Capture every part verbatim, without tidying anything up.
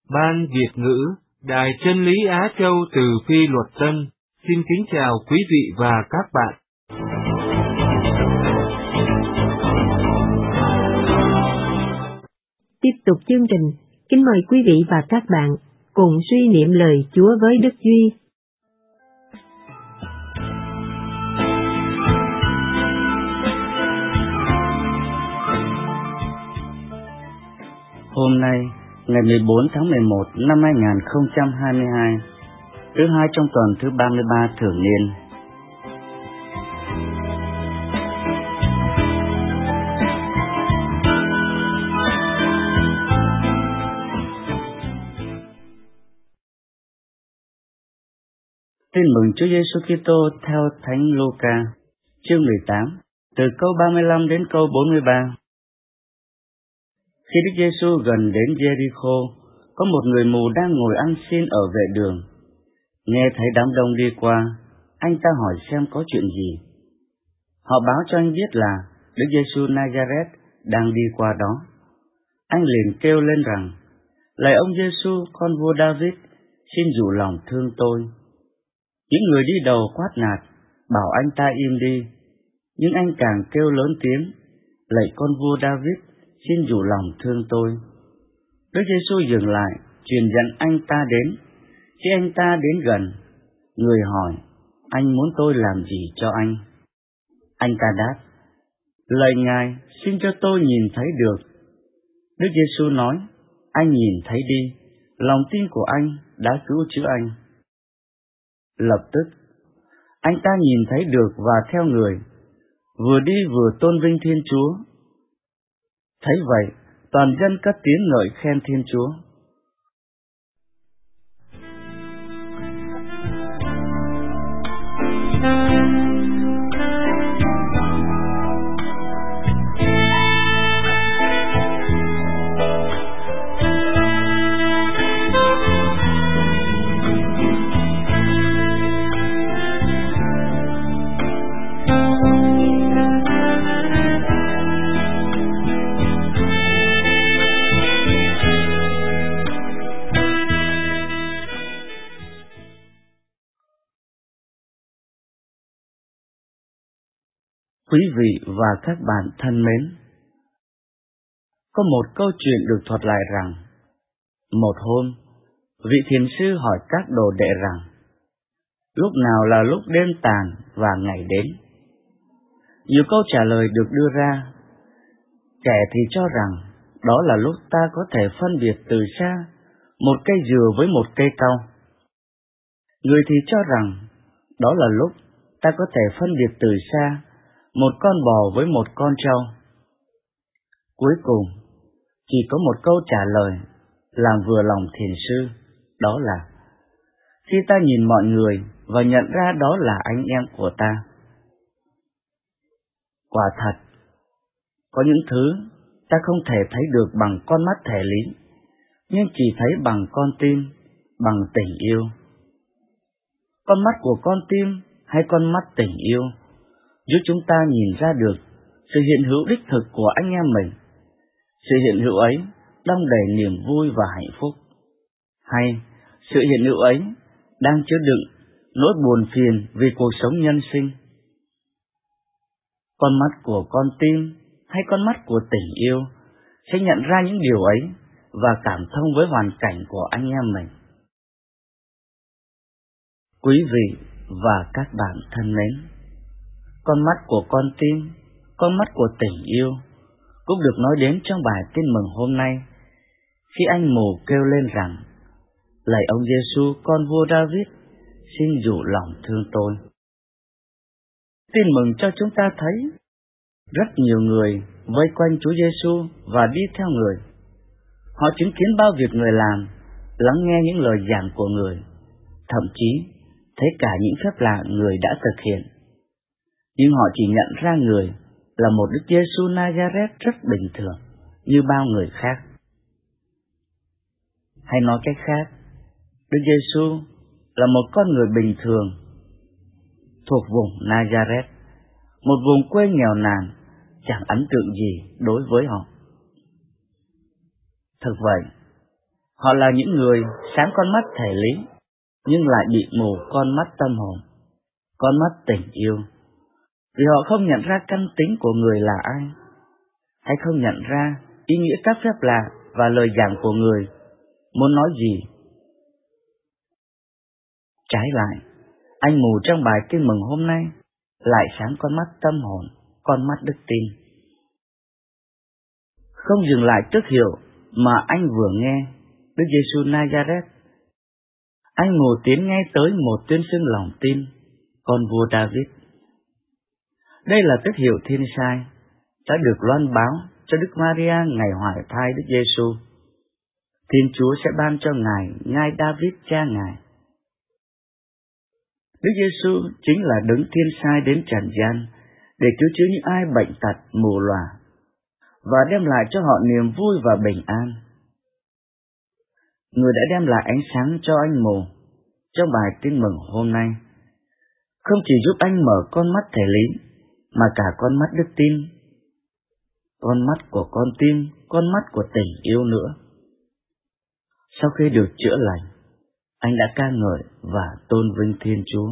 Ban Việt ngữ, Đài Chân lý Á Châu từ Phi Luật Tân, xin kính chào quý vị và các bạn. Tiếp tục chương trình, kính mời quý vị và các bạn cùng suy niệm lời Chúa với Đức Duy. Hôm nay, ngày mười bốn tháng mười một năm hai nghìn không trăm hai mươi hai, thứ hai trong tuần thứ ba mươi ba thường niên. Tin mừng Chúa Giêsu Kitô theo Thánh Luca, chương mười tám, từ câu ba mươi lăm đến câu bốn mươi ba. Khi Đức Giêsu gần đến Jericho, có một người mù đang ngồi ăn xin ở vệ đường. Nghe thấy đám đông đi qua, anh ta hỏi xem có chuyện gì. Họ báo cho anh biết là Đức Giêsu Nazareth đang đi qua đó. Anh liền kêu lên rằng: "Lạy ông Giêsu, con vua David, xin dịu lòng thương tôi." Những người đi đầu quát nạt, bảo anh ta im đi, nhưng anh càng kêu lớn tiếng: "Lạy con vua David, xin dịu lòng thương tôi." Đức Giêsu dừng lại, truyền dẫn anh ta đến. Khi anh ta đến gần, người hỏi: "Anh muốn tôi làm gì cho anh?" Anh ta đáp: "Lạy Ngài, xin cho tôi nhìn thấy được." Đức Giêsu nói: "Anh nhìn thấy đi, lòng tin của anh đã cứu chữa anh." Lập tức, anh ta nhìn thấy được và theo người, vừa đi vừa tôn vinh Thiên Chúa. Thấy vậy, toàn dân cất tiếng ngợi khen Thiên Chúa. Quý vị và các bạn thân mến, có một câu chuyện được thuật lại rằng, một hôm, vị thiền sư hỏi các đồ đệ rằng, lúc nào là lúc đêm tàn và ngày đến? Nhiều câu trả lời được đưa ra. Kẻ thì cho rằng, đó là lúc ta có thể phân biệt từ xa một cây dừa với một cây cau. Người thì cho rằng, đó là lúc ta có thể phân biệt từ xa một con bò với một con trâu. Cuối cùng, chỉ có một câu trả lời làm vừa lòng thiền sư, đó là: khi ta nhìn mọi người và nhận ra đó là anh em của ta. Quả thật, có những thứ ta không thể thấy được bằng con mắt thể lý, nhưng chỉ thấy bằng con tim, bằng tình yêu. Con mắt của con tim hay con mắt tình yêu giúp chúng ta nhìn ra được sự hiện hữu đích thực của anh em mình. Sự hiện hữu ấy đong đầy niềm vui và hạnh phúc, hay sự hiện hữu ấy đang chứa đựng nỗi buồn phiền vì cuộc sống nhân sinh. Con mắt của con tim hay con mắt của tình yêu sẽ nhận ra những điều ấy và cảm thông với hoàn cảnh của anh em mình. Quý vị và các bạn thân mến, con mắt của con tim, con mắt của tình yêu cũng được nói đến trong bài tin mừng hôm nay, khi anh mù kêu lên rằng: "Lạy ông Giêsu, con vua David, xin dịu lòng thương tôi." Tin mừng cho chúng ta thấy rất nhiều người vây quanh Chúa Giêsu và đi theo người. Họ chứng kiến bao việc người làm, lắng nghe những lời giảng của người, thậm chí thấy cả những phép lạ người đã thực hiện. Nhưng họ chỉ nhận ra người là một Đức Giêsu Nazareth rất bình thường như bao người khác. Hay nói cách khác, Đức Giêsu là một con người bình thường thuộc vùng Nazareth, một vùng quê nghèo nàn, chẳng ấn tượng gì đối với họ. Thực vậy, Họ là những người sáng con mắt thể lý, nhưng lại bị mù con mắt tâm hồn, con mắt tình yêu, vì họ không nhận ra căn tính của người là ai, hay không nhận ra ý nghĩa các phép lạ và lời giảng của người muốn nói gì. Trái lại, anh mù trong bài tin mừng hôm nay lại sáng con mắt tâm hồn, con mắt đức tin. Không dừng lại tước hiệu mà anh vừa nghe Đức Giêsu Nazareth, anh mù tiến ngay tới một tuyên xưng lòng tin, con vua David. Đây là tước hiệu thiên sai đã được loan báo cho Đức Maria ngày hoài thai Đức Giêsu. Thiên Chúa sẽ ban cho Ngài ngai David cha Ngài. Đức Giêsu chính là đấng thiên sai đến trần gian để cứu chữa những ai bệnh tật, mù lòa và đem lại cho họ niềm vui và bình an. Người đã đem lại ánh sáng cho anh mù trong bài tin mừng hôm nay không chỉ giúp anh mở con mắt thể lý mà cả con mắt đức tin, con mắt của con tim, con mắt của tình yêu nữa. Sau khi được chữa lành, anh đã ca ngợi và tôn vinh Thiên Chúa.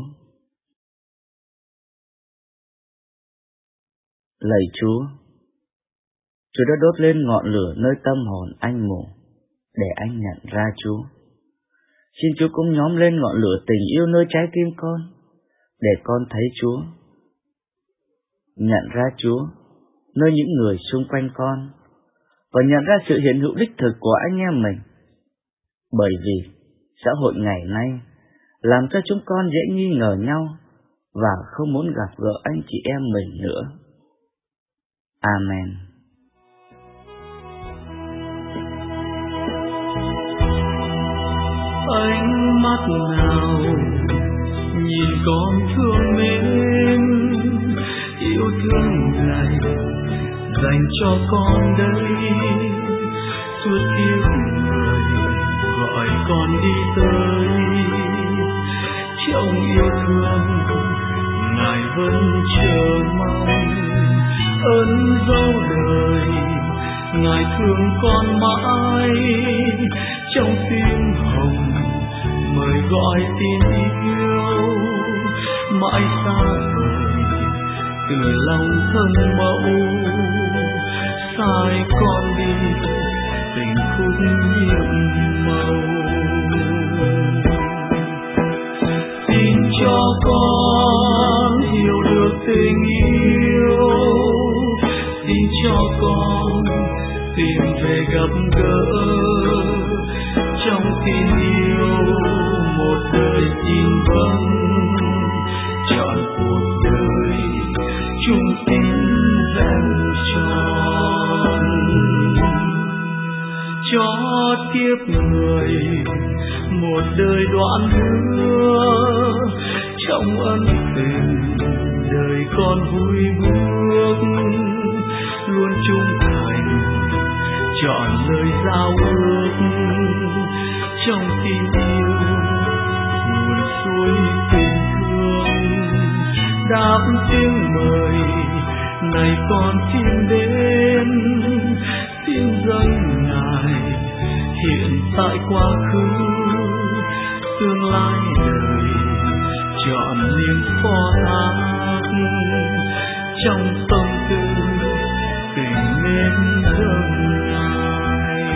Lạy Chúa, Chúa đã đốt lên ngọn lửa nơi tâm hồn anh mù để anh nhận ra Chúa. Xin Chúa cũng nhóm lên ngọn lửa tình yêu nơi trái tim con để con thấy Chúa, nhận ra Chúa nơi những người xung quanh con và nhận ra sự hiện hữu đích thực của anh em mình. Bởi vì xã hội ngày nay làm cho chúng con dễ nghi ngờ nhau và không muốn gặp gỡ anh chị em mình nữa. Amen. Ánh mắt nào nhìn con thương mến, yêu thương Ngài dành cho con đây. Suốt kiếp người gọi con đi tới, trong yêu thương Ngài vẫn chờ mong. Ơn dấu đời Ngài thương con mãi, trong tim hồng mời gọi tin yêu. Mãi xa vời từ lòng thân mẫu, sai con đi tình khúc nhiệm màu. Xin cho con hiểu được tình yêu, xin cho con tìm về gặp gỡ. Trong tin yêu một đời tin vâng, chọn cuộc đời chung tin vẹn tròn. Cho kiếp người một đời đoạn đưa, trong ân tình đời con vui bước. Luôn trung thành chọn lời giao ước, trong tin yêu nguồn suối tình thương. Đáp tiếng mời này con xin đến, xin dâng Ngài hiện tại quá khứ. Tương lai đời chọn niềm phó thác, trong tâm tư tình mến dâng Ngài.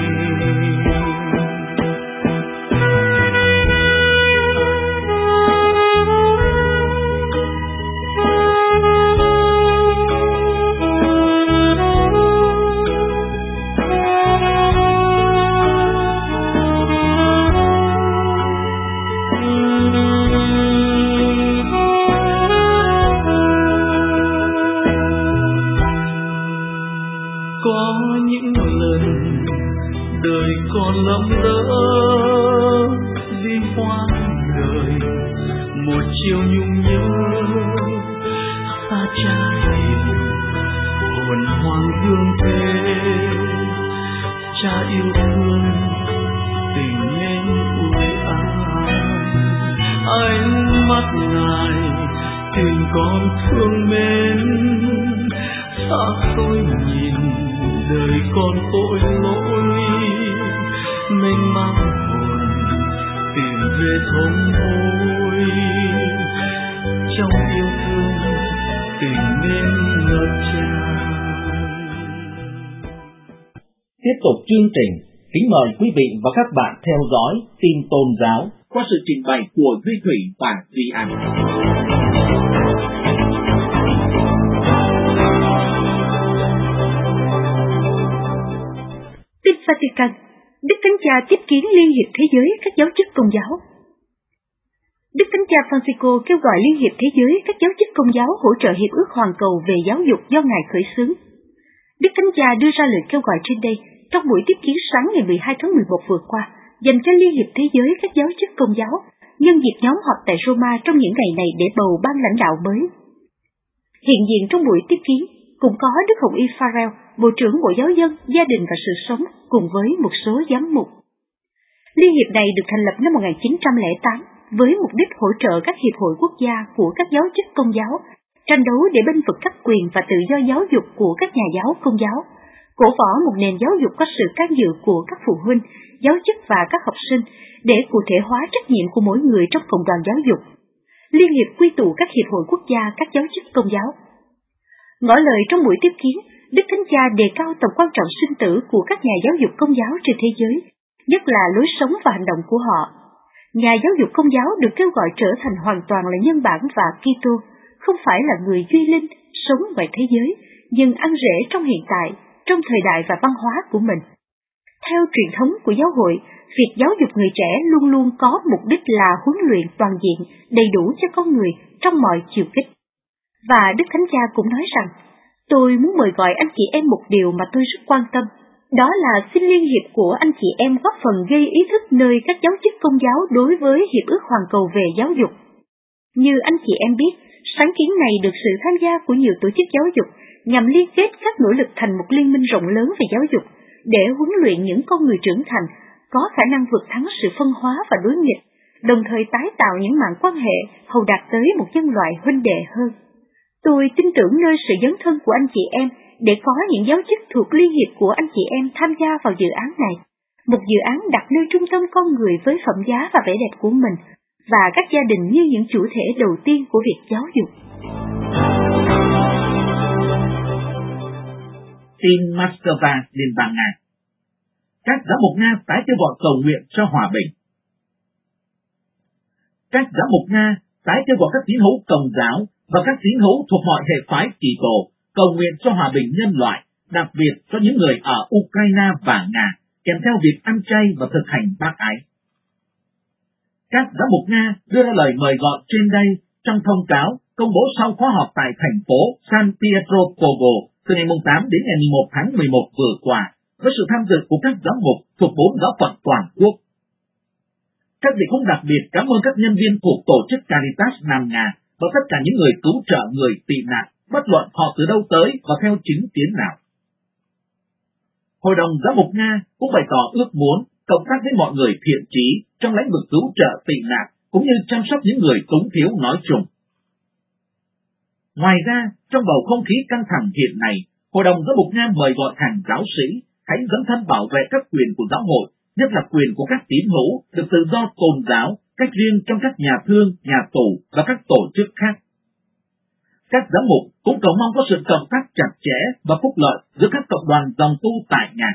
Có những lần đời còn lầm lỡ, đi hoang đời một chiều nhung nhớ. Xa cha hiền hồn hoàng dương thế, cha yêu thương tình nên ủi an. Ánh mắt Ngài tình con thương mến, xa xôi nhìn đời con tội lỗi. mênh mang hồn tìm về thôn vui trong yêu thương tình mến ngập tràn. Tiếp tục chương trình, kính mời quý vị và các bạn theo dõi tin tôn giáo qua sự trình bày của Duy Thủy và Duy An. Tin Vatican, Đức Thánh Cha tiếp kiến Liên hiệp Thế giới các giáo chức Công giáo. Đức Thánh Cha Francisco kêu gọi Liên hiệp Thế giới các giáo chức Công giáo hỗ trợ Hiệp ước Hoàn cầu về giáo dục do Ngài khởi xướng. Đức Thánh Cha đưa ra lời kêu gọi trên đây trong buổi tiếp kiến sáng ngày mười hai tháng mười một vừa qua, dành cho Liên hiệp Thế giới các giáo chức Công giáo, nhân dịp nhóm họp tại Roma trong những ngày này để bầu ban lãnh đạo mới. Hiện diện trong buổi tiếp kiến cũng có Đức Hồng Y Farrell, Bộ trưởng Bộ Giáo dân, Gia đình và Sự sống, cùng với một số giám mục. Liên hiệp này được thành lập năm một nghìn chín trăm lẻ tám với mục đích hỗ trợ các hiệp hội quốc gia của các giáo chức Công giáo, tranh đấu để bênh vực các quyền và tự do giáo dục của các nhà giáo Công giáo, cổ võ một nền giáo dục có sự can dự của các phụ huynh, giáo chức và các học sinh để cụ thể hóa trách nhiệm của mỗi người trong cộng đoàn giáo dục. Liên hiệp quy tụ các hiệp hội quốc gia các giáo chức Công giáo. Ngỏ lời trong buổi tiếp kiến, Đức Thánh Cha đề cao tầm quan trọng sinh tử của các nhà giáo dục Công giáo trên thế giới, nhất là lối sống và hành động của họ. Nhà giáo dục Công giáo được kêu gọi trở thành hoàn toàn là nhân bản và Kitô, không phải là người duy linh sống ngoài thế giới, nhưng ăn rễ trong hiện tại, trong thời đại và văn hóa của mình. Theo truyền thống của giáo hội, việc giáo dục người trẻ luôn luôn có mục đích là huấn luyện toàn diện, đầy đủ cho con người trong mọi chiều kích. Và Đức Thánh Cha cũng nói rằng, tôi muốn mời gọi anh chị em một điều mà tôi rất quan tâm, đó là xin liên hiệp của anh chị em góp phần gây ý thức nơi các giáo chức Công giáo đối với Hiệp ước Hoàn cầu về giáo dục. Như anh chị em biết, sáng kiến này được sự tham gia của nhiều tổ chức giáo dục nhằm liên kết các nỗ lực thành một liên minh rộng lớn về giáo dục để huấn luyện những con người trưởng thành có khả năng vượt thắng sự phân hóa và đối nghịch, đồng thời tái tạo những mạng quan hệ hầu đạt tới một nhân loại huynh đệ hơn. Tôi tin tưởng nơi sự dấn thân của anh chị em để có những giáo chức thuộc liên hiệp của anh chị em tham gia vào dự án này, một dự án đặt nơi trung tâm con người với phẩm giá và vẻ đẹp của mình, và các gia đình như những chủ thể đầu tiên của việc giáo dục. Tin Moscow, Liên bang Nga. Các giám mục Nga tái kêu gọi cầu nguyện cho hòa bình. Các giám mục Nga tái kêu gọi các tín hữu Công giáo và các tín hữu thuộc mọi hệ phái Kitô cầu nguyện cho hòa bình nhân loại, đặc biệt cho những người ở Ukraine và Nga, kèm theo việc ăn chay và thực hành bác ái. Các giám mục Nga đưa ra lời mời gọi trên đây trong thông cáo công bố sau khóa họp tại thành phố San Pietropogo từ ngày tám đến ngày mười một tháng mười một vừa qua, với sự tham dự của các giám mục thuộc bốn giáo phận toàn quốc. Các vị cũng đặc biệt cảm ơn các nhân viên thuộc tổ chức Caritas Nam Nga và tất cả những người cứu trợ người tị nạn, bất luận họ từ đâu tới và theo chính tiến nào. Hội đồng giám mục Nga cũng bày tỏ ước muốn cộng tác với mọi người thiện chí trong lĩnh vực cứu trợ tị nạn cũng như chăm sóc những người túng thiếu nói chung. Ngoài ra, trong bầu không khí căng thẳng hiện nay, Hội đồng giám mục Nga mời gọi hàng giáo sĩ hãy dấn thân bảo vệ các quyền của giáo hội, nhất là quyền của các tín hữu được tự do tôn giáo, cách riêng trong các nhà thương, nhà tù và các tổ chức khác. Các giám mục cũng cầu mong có sự cộng tác chặt chẽ và phúc lợi giữa các cộng đoàn dòng tu tại Nga.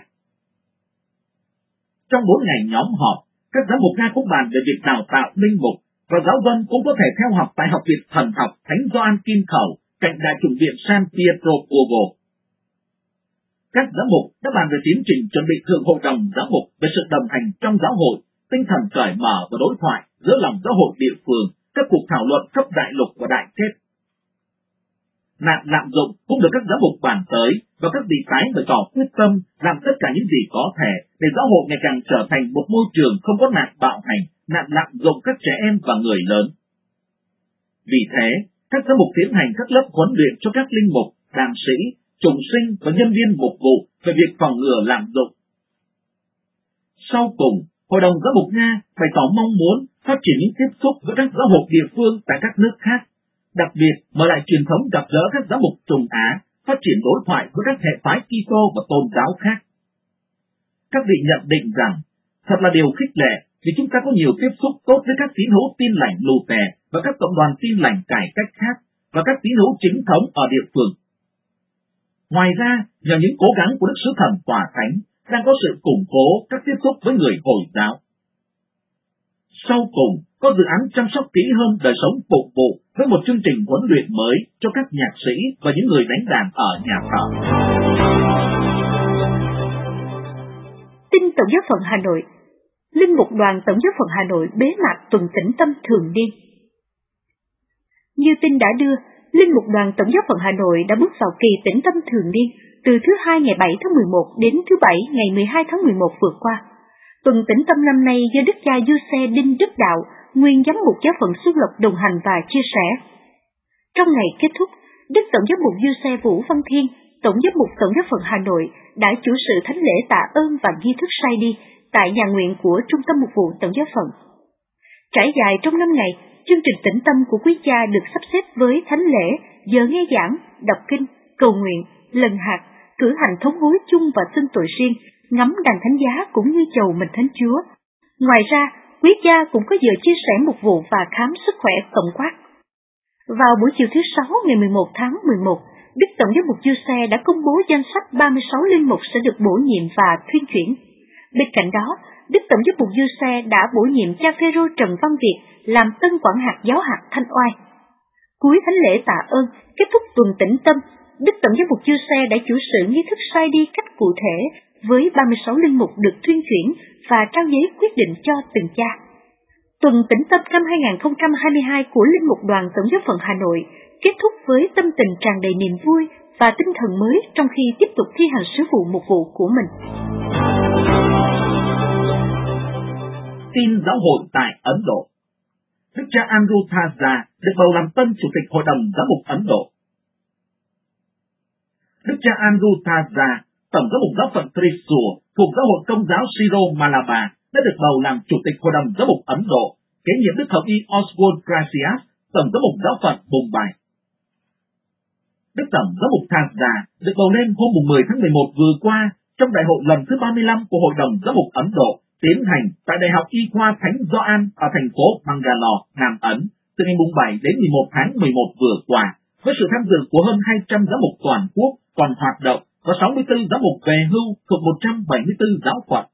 Trong bốn ngày nhóm họp, các giám mục Nga cũng bàn về việc đào tạo linh mục, và giáo dân cũng có thể theo học tại Học viện Thần học Thánh Gioan Kim Khẩu cạnh Đại chủng viện San Pietropogo. Các giám mục đã bàn về tiến trình chuẩn bị thượng hội đồng giám mục về sự đồng hành trong giáo hội, tinh thần cởi mở và đối thoại giữa lòng giáo hội địa phương, các cuộc thảo luận cấp đại lục và đại kết. Nạn lạm dụng cũng được các giám mục bàn tới, và các vị tái bày tỏ quyết tâm làm tất cả những gì có thể để giáo hội ngày càng trở thành một môi trường không có nạn bạo hành, nạn lạm dụng các trẻ em và người lớn. Vì thế, các giám mục tiến hành các lớp huấn luyện cho các linh mục, đàn sĩ, trùng sinh và nhân viên mục vụ về việc phòng ngừa lạm dụng. Sau cùng, Hội đồng Giám mục Nga bày tỏ mong muốn phát triển những tiếp xúc với các giáo hội địa phương tại các nước khác, đặc biệt mở lại truyền thống gặp gỡ các giám mục Trung Á, phát triển đối thoại với các hệ phái Kitô và tôn giáo khác. Các vị nhận định rằng, Thật là điều khích lệ vì chúng ta có nhiều tiếp xúc tốt với các tín hữu Tin Lành Luther và các cộng đoàn Tin Lành cải cách khác và các tín hữu chính thống ở địa phương. Ngoài ra, nhờ những cố gắng của Đức Sứ Thần Tòa Thánh, đang có sự củng cố các tiếp xúc với người Hồi giáo. Sau cùng, có dự án chăm sóc kỹ hơn đời sống phục vụ với một chương trình huấn luyện mới cho các nhạc sĩ và những người đánh đàn ở nhà thờ. Tin Tổng giáo phận Hà Nội. Linh mục đoàn Tổng giáo phận Hà Nội bế mạc tuần tĩnh tâm thường niên. Như tin đã đưa, Linh mục đoàn Tổng giáo phận Hà Nội đã bước vào kỳ tĩnh tâm thường niên từ thứ hai ngày bảy tháng mười một đến thứ bảy ngày mười hai tháng mười một vừa qua. Tuần tĩnh tâm năm nay do Đức cha Giuse Đinh Đức Đạo, nguyên giám mục giáo phận Xuân Lộc đồng hành và chia sẻ. Trong ngày kết thúc, Đức Tổng giám mục Giuse Vũ Văn Thiên, Tổng giám mục Tổng giáo phận Hà Nội đã chủ sự thánh lễ tạ ơn và nghi thức sai đi tại nhà nguyện của Trung tâm Mục vụ Tổng giáo phận. Trải dài trong năm ngày, chương trình tĩnh tâm của quý cha được sắp xếp với thánh lễ, giờ nghe giảng, đọc kinh, cầu nguyện, lần hạt, cử hành thống hối chung và xưng tội riêng, ngắm đàn thánh giá cũng như chầu mình Thánh Chúa. Ngoài ra, quý cha cũng có giờ chia sẻ mục vụ và khám sức khỏe tổng quát. Vào buổi chiều thứ sáu ngày mười một tháng mười một, Đức Tổng giám mục Giuse đã công bố danh sách ba mươi sáu linh mục sẽ được bổ nhiệm và thuyên chuyển. Bên cạnh đó, Đức Tổng giám mục Giuse đã bổ nhiệm cha Phêrô Trần Văn Việt làm tân quản hạt giáo hạt Thanh Oai. Cuối thánh lễ tạ ơn, kết thúc tuần tĩnh tâm, Đức Tổng giám mục Giuse đã chủ sự nghi thức sai đi cách cụ thể với ba mươi sáu linh mục được thuyên chuyển và trao giấy quyết định cho từng cha. Tuần tĩnh tâm năm hai không hai hai của Linh mục đoàn Tổng giáo phận Hà Nội kết thúc với tâm tình tràn đầy niềm vui và tinh thần mới trong khi tiếp tục thi hành sứ vụ mục vụ của mình. Tin giáo hội tại Ấn Độ. Đức cha Andrew Thaza được bầu làm tân chủ tịch Hội đồng Giám mục Ấn Độ. Đức cha Andrew Thaza, tổng giám mục giáo phận Thrissur thuộc giáo hội Công giáo Siro Malabar đã được bầu làm chủ tịch Hội đồng Giám mục Ấn Độ, kế nhiệm Đức Hồng y Oswald Gracias, tổng giám mục giáo phận Mumbai. Đức tổng giám mục Thaza được bầu lên hôm mười tháng mười một vừa qua trong đại hội lần thứ ba mươi lăm của Hội đồng Giám mục Ấn Độ tiến hành tại Đại học Y khoa Thánh Gioan ở thành phố Bangalore, Nam Ấn, từ ngày bảy đến mười một tháng mười một vừa qua, với sự tham dự của hơn hai trăm giám mục toàn quốc còn hoạt động và sáu mươi tư giám mục về hưu thuộc một trăm bảy mươi tư giáo phận.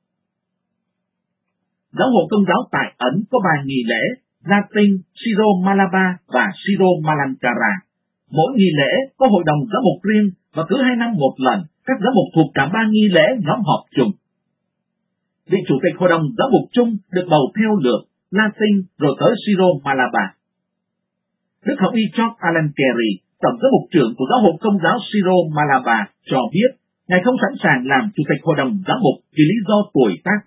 Giáo hội Công giáo tại Ấn có ba nghi lễ Latin, Siro Malabar và Siro Malankara. Mỗi nghi lễ có hội đồng giám mục riêng và cứ hai năm một lần, các giám mục thuộc cả ba nghi lễ nhóm họp chung. Vị chủ tịch Hội đồng Giám mục chung được bầu theo lượt Latin rồi tới Siro Malabar. Đức Hồng y George Allen Carey, tổng giám mục trưởng của giáo hội Công giáo Siro Malabar, cho biết Ngài không sẵn sàng làm chủ tịch Hội đồng Giám mục vì lý do tuổi tác.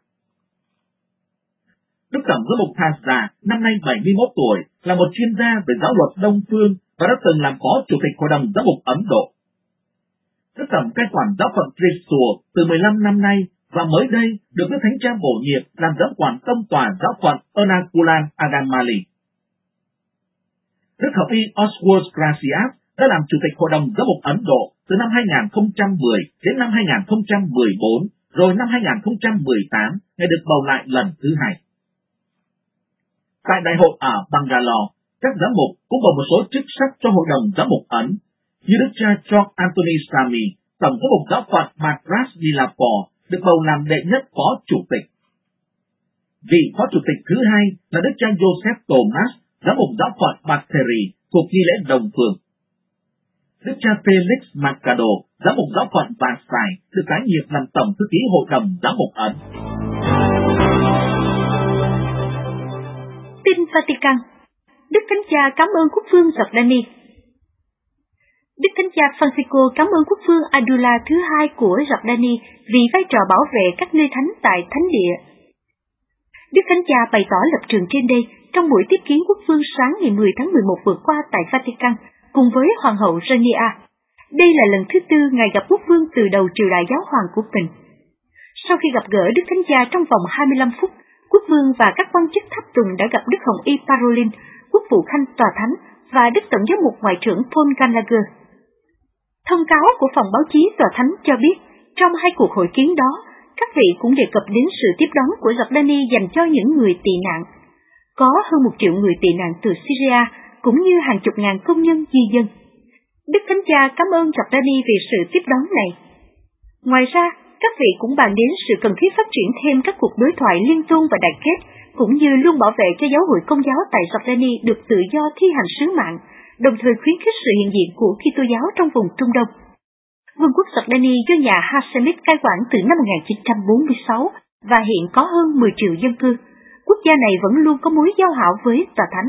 Đức tổng giám mục Thaza, năm nay bảy mươi mốt tuổi, là một chuyên gia về giáo luật Đông phương và đã từng làm phó chủ tịch Hội đồng Giám mục Ấn Độ. Đức tổng cai quản giáo phận Thrissur từ mười lăm năm nay và mới đây được Đức Thánh Cha bổ nhiệm làm giám quản tông tòa giáo phận Ernakulam Adamali. Đức Hồng y Oswald Gracias đã làm chủ tịch Hội đồng Giám mục Ấn Độ từ năm hai không một không đến năm hai không một bốn, rồi năm hai không một tám, Ngài được bầu lại lần thứ hai. Tại đại hội ở Bangalore, các giám mục cũng bầu một số chức sắc cho Hội đồng Giám mục Ấn, như Đức cha George Anthony Sami, tổng giám mục giáo phận Madras Nilapur, được bầu làm đệ nhất phó chủ tịch. Vị phó chủ tịch thứ hai là Đức cha Joseph Thomas, giám mục giáo phận Batheri thuộc nghi lễ Đồng Phương. Đức cha Felix Mercado, giám mục giáo phận Vasai, được tái nhiệm làm tổng thư ký Hội đồng Giám mục Ấn. Tin Vatican. Đức Thánh Cha cảm ơn Quốc vương Jordani. Đức Thánh Cha Francisco cảm ơn Quốc vương Abdullah thứ hai của Jordani vì vai trò bảo vệ các nơi thánh tại thánh địa. Đức Thánh Cha bày tỏ lập trường trên đây trong buổi tiếp kiến Quốc vương sáng ngày mười tháng mười một vừa qua tại Vatican cùng với Hoàng hậu Rania. Đây là lần thứ tư Ngài gặp Quốc vương từ đầu triều đại giáo hoàng của mình. Sau khi gặp gỡ Đức Thánh Cha trong vòng hai mươi lăm phút, Quốc vương và các quan chức tháp tùng đã gặp Đức Hồng y Parolin, Quốc vụ Khanh Tòa Thánh và Đức Tổng giám mục Ngoại trưởng Paul Gallagher. Thông cáo của phòng báo chí Tòa Thánh cho biết, trong hai cuộc hội kiến đó, các vị cũng đề cập đến sự tiếp đón của Giordani dành cho những người tị nạn. Có hơn một triệu người tị nạn từ Syria, cũng như hàng chục ngàn công nhân di dân. Đức Thánh Cha cảm ơn Giordani về sự tiếp đón này. Ngoài ra, các vị cũng bàn đến sự cần thiết phát triển thêm các cuộc đối thoại liên tôn và đại kết, cũng như luôn bảo vệ cho giáo hội Công giáo tại Giordani được tự do thi hành sứ mạng, đồng thời khuyến khích sự hiện diện của Kitô giáo trong vùng Trung Đông. Vương quốc Giordani do nhà Hashemite cai quản từ năm một nghìn chín trăm bốn mươi sáu và hiện có hơn mười triệu dân cư. Quốc gia này vẫn luôn có mối giao hảo với Tòa Thánh.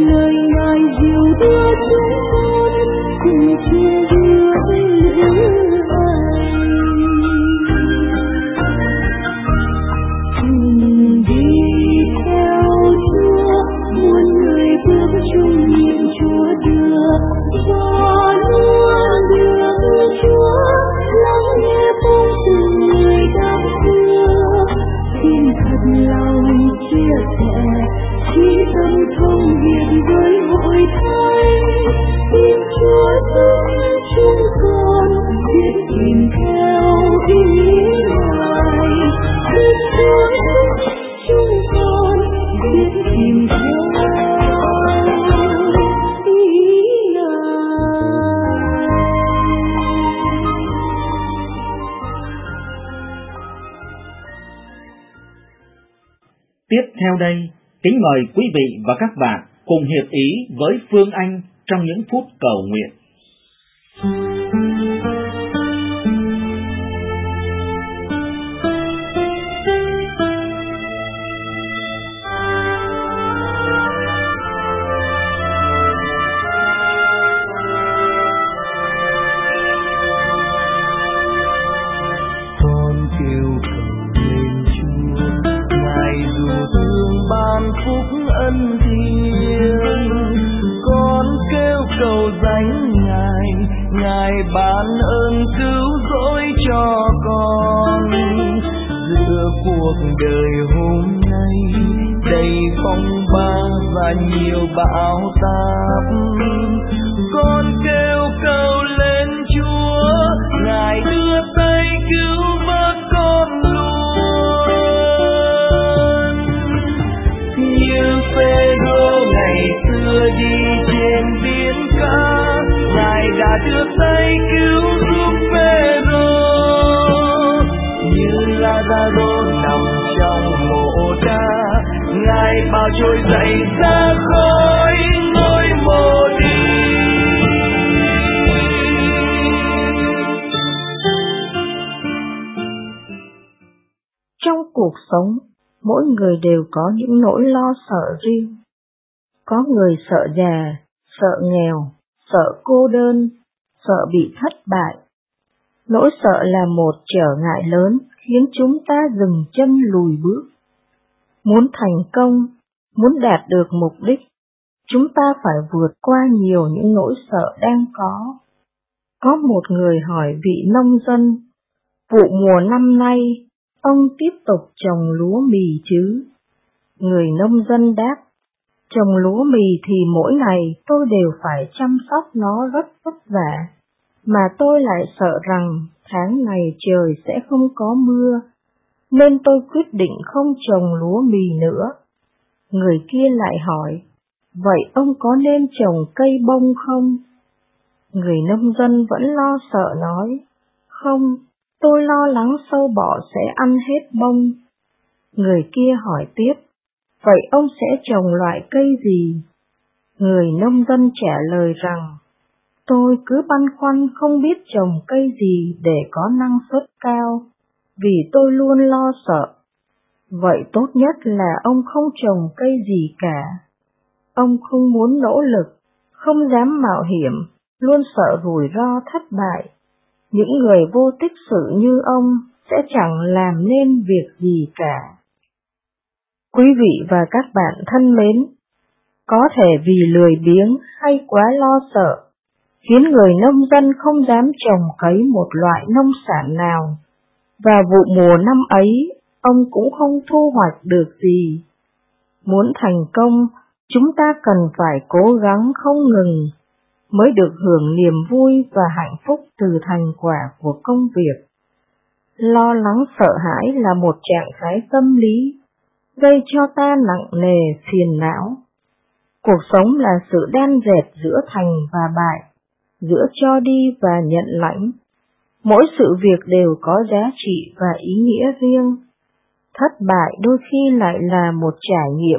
Hãy subscribe cho kênh Ghiền Mì Gõ để không bỏ lỡ những video hấp dẫn. Tiếp theo đây, kính mời quý vị và các bạn cùng hiệp ý với Phương Anh trong những phút cầu nguyện. Phúc ân thiêng, con kêu cầu danh Ngài, Ngài ban ơn cứu rỗi cho con. Giữa cuộc đời hôm nay đầy phong ba và nhiều bão táp, con kêu cầu lên Chúa, Ngài đưa tay cứu vớt con luôn. Phêrô ngày xưa đi trên biển cả, Ngài đã đưa tay cứu giúp Phêrô. Như Lazaro nằm trong mộ đá, Ngài bảo trỗi dậy ra khỏi ngôi mộ đi. Trong cuộc sống, mỗi người đều có những nỗi lo sợ riêng. Có người sợ già, sợ nghèo, sợ cô đơn, sợ bị thất bại. Nỗi sợ là một trở ngại lớn khiến chúng ta dừng chân lùi bước. Muốn thành công, muốn đạt được mục đích, chúng ta phải vượt qua nhiều những nỗi sợ đang có. Có một người hỏi vị nông dân, vụ mùa năm nay, ông tiếp tục trồng lúa mì chứ? Người nông dân đáp, trồng lúa mì thì mỗi ngày tôi đều phải chăm sóc nó rất vất vả, mà tôi lại sợ rằng tháng này trời sẽ không có mưa, nên tôi quyết định không trồng lúa mì nữa. Người kia lại hỏi, vậy ông có nên trồng cây bông không? Người nông dân vẫn lo sợ nói, không, tôi lo lắng sâu bọ sẽ ăn hết bông. Người kia hỏi tiếp, vậy ông sẽ trồng loại cây gì? Người nông dân trả lời rằng, tôi cứ băn khoăn không biết trồng cây gì để có năng suất cao, vì tôi luôn lo sợ. Vậy tốt nhất là ông không trồng cây gì cả. Ông không muốn nỗ lực, không dám mạo hiểm, luôn sợ rủi ro thất bại. Những người vô tích sự như ông sẽ chẳng làm nên việc gì cả. Quý vị và các bạn thân mến, có thể vì lười biếng hay quá lo sợ, khiến người nông dân không dám trồng cấy một loại nông sản nào, và vụ mùa năm ấy, ông cũng không thu hoạch được gì. Muốn thành công, chúng ta cần phải cố gắng không ngừng, mới được hưởng niềm vui và hạnh phúc từ thành quả của công việc. Lo lắng sợ hãi là một trạng thái tâm lý, gây cho ta nặng nề phiền não. Cuộc sống là sự đan dệt giữa thành và bại, giữa cho đi và nhận lãnh. Mỗi sự việc đều có giá trị và ý nghĩa riêng. Thất bại đôi khi lại là một trải nghiệm,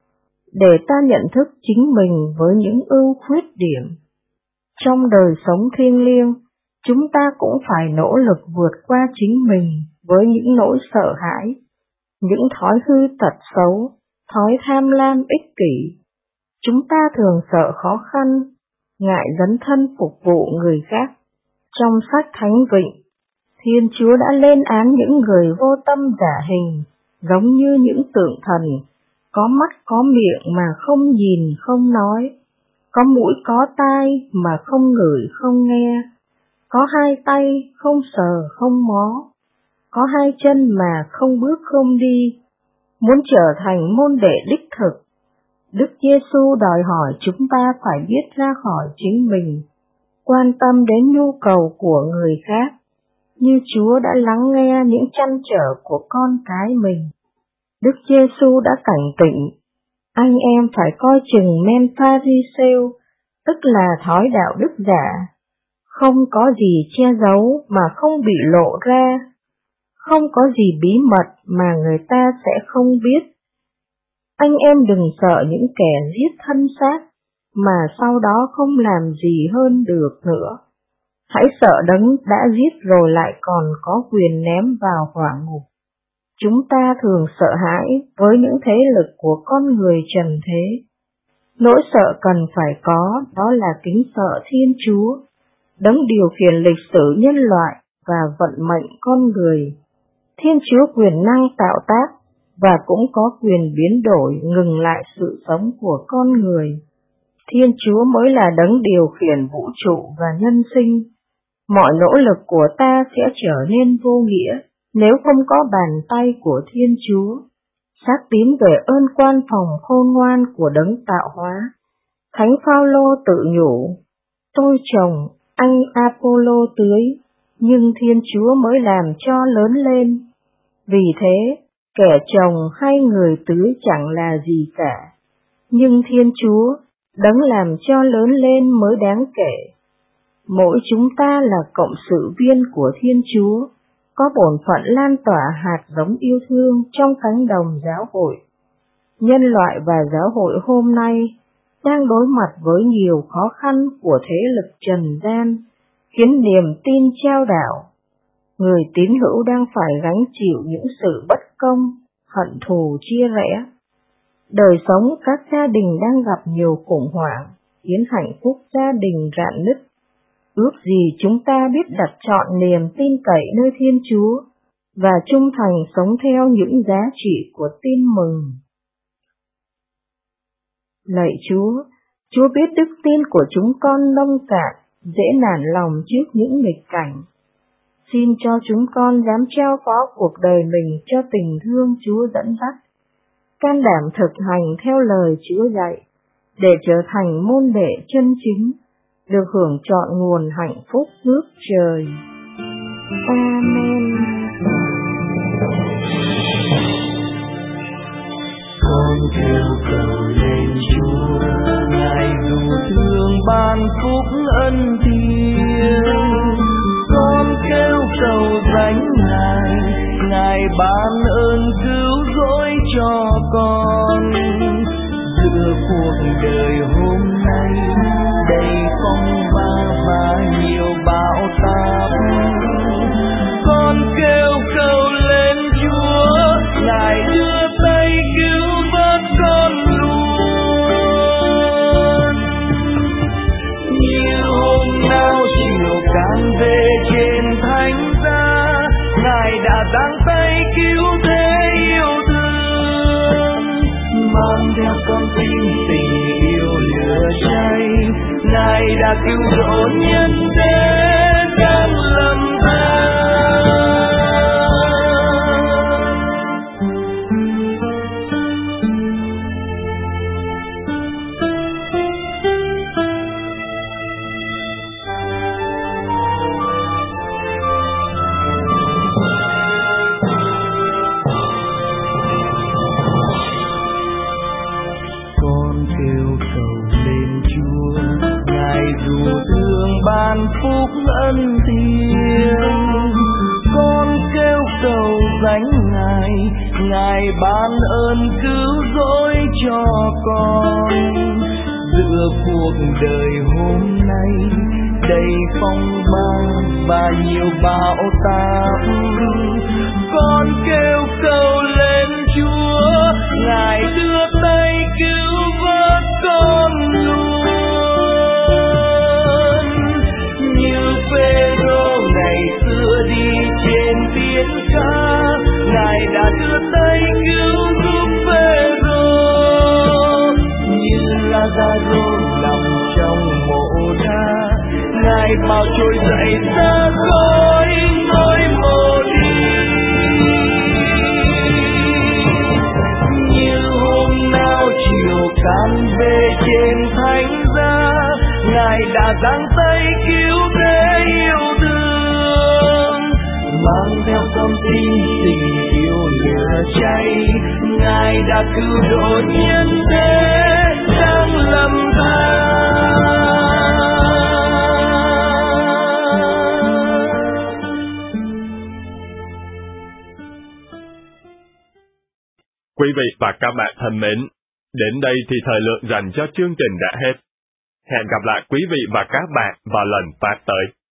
để ta nhận thức chính mình với những ưu khuyết điểm. Trong đời sống thiêng liêng, chúng ta cũng phải nỗ lực vượt qua chính mình với những nỗi sợ hãi, những thói hư tật xấu, thói tham lam ích kỷ. Chúng ta thường sợ khó khăn, ngại dấn thân phục vụ người khác. Trong sách Thánh Vịnh, Thiên Chúa đã lên án những người vô tâm giả hình, giống như những tượng thần, có mắt có miệng mà không nhìn không nói, có mũi có tai mà không ngửi không nghe, có hai tay không sờ không mó, có hai chân mà không bước không đi. Muốn trở thành môn đệ đích thực, Đức Giêsu đòi hỏi chúng ta phải biết ra khỏi chính mình, quan tâm đến nhu cầu của người khác, như Chúa đã lắng nghe những trăn trở của con cái mình. Đức Giêsu đã cảnh tỉnh, anh em phải coi chừng men Pha-ri-sêu, tức là thói đạo đức giả, không có gì che giấu mà không bị lộ ra, không có gì bí mật mà người ta sẽ không biết, Anh em đừng sợ những kẻ giết thân xác, mà sau đó không làm gì hơn được nữa. Hãy sợ đấng đã giết rồi lại còn có quyền ném vào hỏa ngục. Chúng ta thường sợ hãi với những thế lực của con người trần thế. Nỗi sợ cần phải có đó là kính sợ Thiên Chúa, đấng điều khiển lịch sử nhân loại và vận mệnh con người. Thiên Chúa quyền năng tạo tác và cũng có quyền biến đổi ngừng lại sự sống của con người. Thiên Chúa mới là đấng điều khiển vũ trụ và nhân sinh. Mọi nỗ lực của ta sẽ trở nên vô nghĩa nếu không có bàn tay của Thiên Chúa. Xác tín về ơn quan phòng khôn ngoan của đấng tạo hóa. Thánh Phaolô tự nhủ, tôi trồng, anh Apollo tưới, nhưng Thiên Chúa mới làm cho lớn lên. Vì thế, kẻ trồng hay người tưới chẳng là gì cả, nhưng Thiên Chúa, đấng làm cho lớn lên mới đáng kể. Mỗi chúng ta là cộng sự viên của Thiên Chúa, có bổn phận lan tỏa hạt giống yêu thương trong cánh đồng giáo hội. Nhân loại và giáo hội hôm nay đang đối mặt với nhiều khó khăn của thế lực trần gian, khiến niềm tin trao đảo. Người tín hữu đang phải gánh chịu những sự bất công, hận thù chia rẽ. Đời sống các gia đình đang gặp nhiều khủng hoảng, khiến hạnh phúc gia đình rạn nứt. Ước gì chúng ta biết đặt trọn niềm tin cậy nơi Thiên Chúa và trung thành sống theo những giá trị của tin mừng. Lạy Chúa, Chúa biết đức tin của chúng con nông cạn, dễ nản lòng trước những nghịch cảnh. Xin cho chúng con dám trao phó cuộc đời mình cho tình thương Chúa dẫn dắt, can đảm thực hành theo lời Chúa dạy, để trở thành môn đệ chân chính, được hưởng trọn nguồn hạnh phúc nước trời. Amen. Con kêu cầu lên Chúa, Ngài dù thương ban phúc ân thiêng. Con kêu cầu danh Ngài, Ngài ban ơn cứu rỗi cho con. Giữa cuộc đời hôm nay đầy phong ba và nhiều bão táp, con kêu cầu lên Chúa, Ngài đưa tay cứu vớt con luôn. Như hôm nào chiều càng về trên thánh giá, Ngài đã giang tay cứu thế yêu thương, mang theo con tim tình yêu lửa cháy. Ngài đã cứu rỗi nhân thế đang lầm than. Ban phúc ân thiêng, con kêu cầu danh Ngài, Ngài ban ơn cứu rỗi cho con. Giữa cuộc đời hôm nay đầy phong ba và nhiều bão táp, con kêu cầu lên Chúa, Ngài đưa tay cứu vớt con luôn. Đi trên biển cả, Ngài đã đưa tay cứu giúp Phêrô. Như Lazaro nằm trong mộ đá, Ngài bảo trỗi dậy ra khỏi ngôi mộ đi. Như hôm nào chiều can về trên thánh giá, Ngài đã giang tay cứu thế yêu thương, mang theo con tim tình yêu lửa cháy. Ngài đã cứu độ nhân thế đang lầm than. Quý vị và các bạn thân mến, Đến đây thì thời lượng dành cho chương trình đã hết. Hẹn gặp lại quý vị và các bạn vào lần phát tới.